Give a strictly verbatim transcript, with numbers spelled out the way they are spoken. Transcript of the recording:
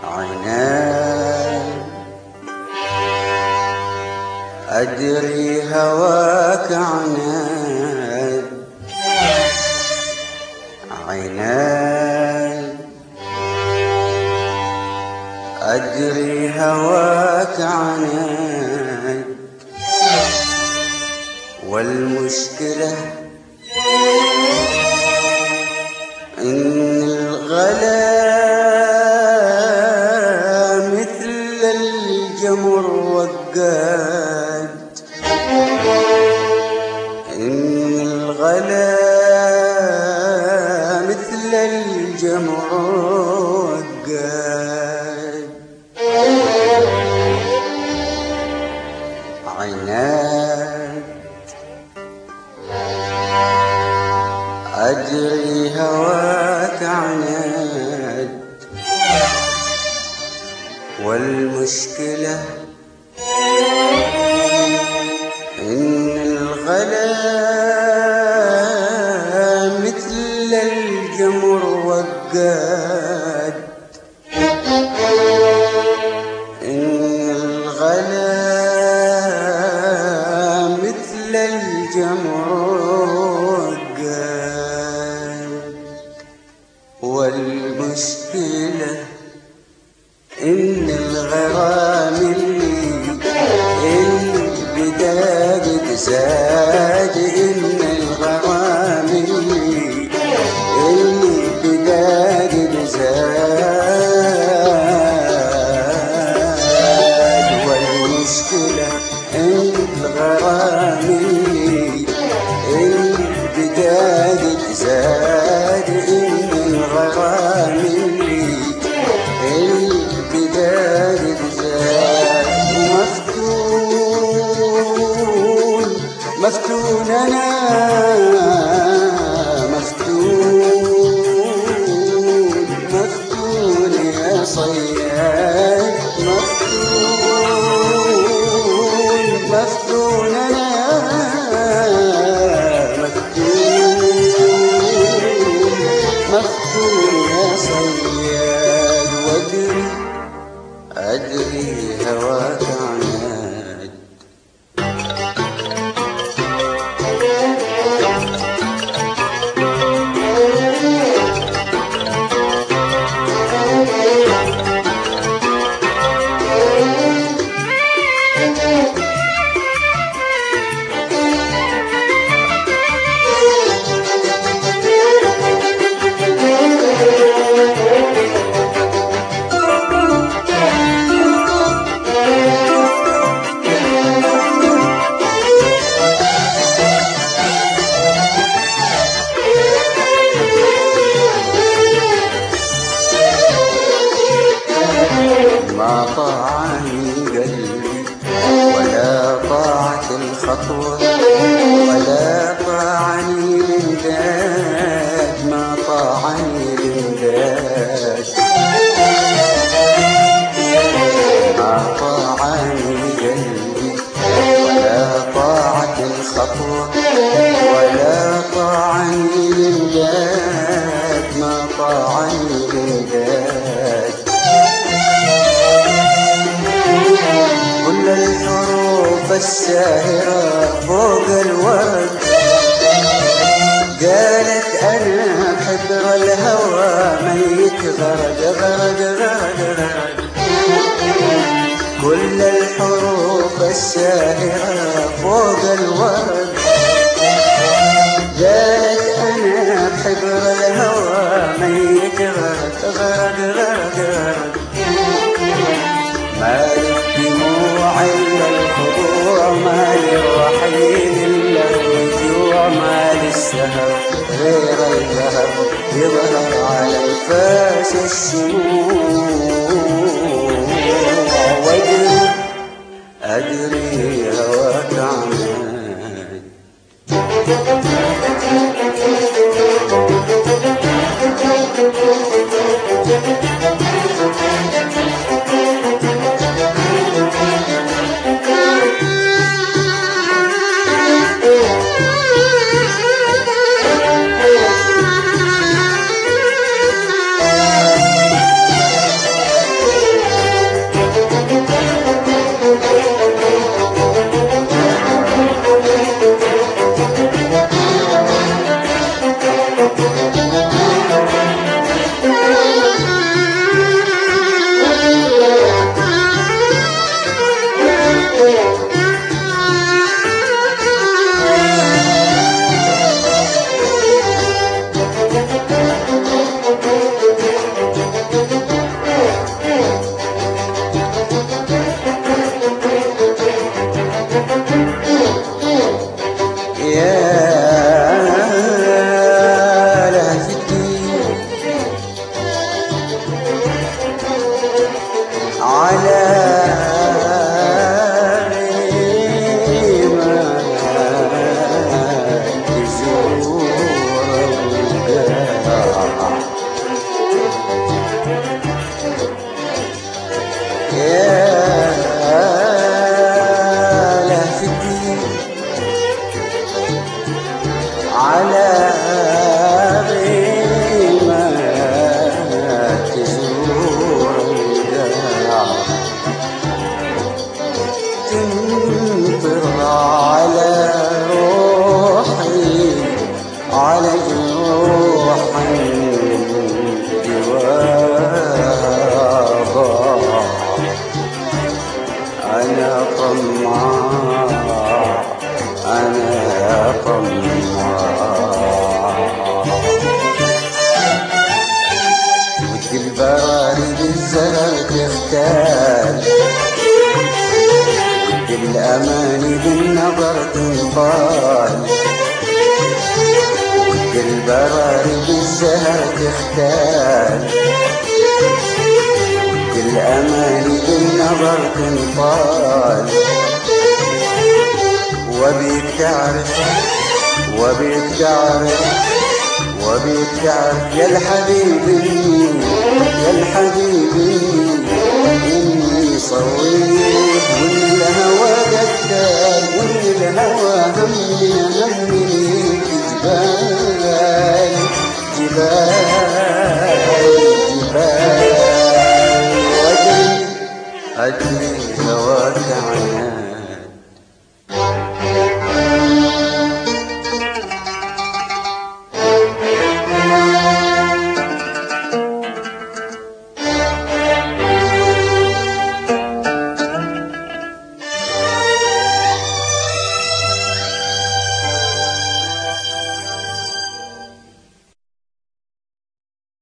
عناد أدري هواك عناد عناد أدري هواك عناد والمشكلة إن الغلا مثل الجمر وقاد إن الغلا مثل الجمر وقاد عناد أجري هواك عناد والمشكلة إن الغلا مثل الجمر وقاد إن الغلا مثل الجمر وقاد والمشكلة إن الغرام اللي البداية زاد إن الغرام اللي البداية زاد والمشكلة إن الغرام اللي البداية زاد إن الغرام اللي البداية زاد ومفتون مفتون أنا مفتون مفتون يا صياد مفتون مفتون أنا مفتون مفتون يا صياد وأدري أدري هواك عناد ما طاعني قلبي ولا طاعت الخطوة ولا طاعني الامداد ما طاعني الامداد ما طاعني قلبي ولا طاعت الخطوة ولا طاعني الامداد ما طاعني الامداد كل الحروف الساهرة فوق الورد قالت أنا حبر الهوى ميت غرد غرد غرد غرد كل الحروف الساهرة فوق الورد قالت أنا حبر الهوى ميت غرد غرد غرد غرد ما للدموع إلا الخضوع ما للرحيل إلا الرجوع ما للسهر غير الذهب يظهر على الفاس الشموع وأدري أدري هواك عناد على غيمة تزور القاع يا لهفتي على غيمة تزور القاع تنطر على روحي على جروحي جوابا أنا طماع أنا طماع ودي البراري بالزرع تختال ودي الأماني بالنظر تنطال ودي البراري بالزهر تختال ودي الأماني بالنظر تنطال وبيك تعرف وبيك تعرف وبيك تعرف يا الحبيبي يا الحبيبي إني صويت وإن الهوى قتال وإن الهوى همني همني جبال جبال جبال وأجري أجري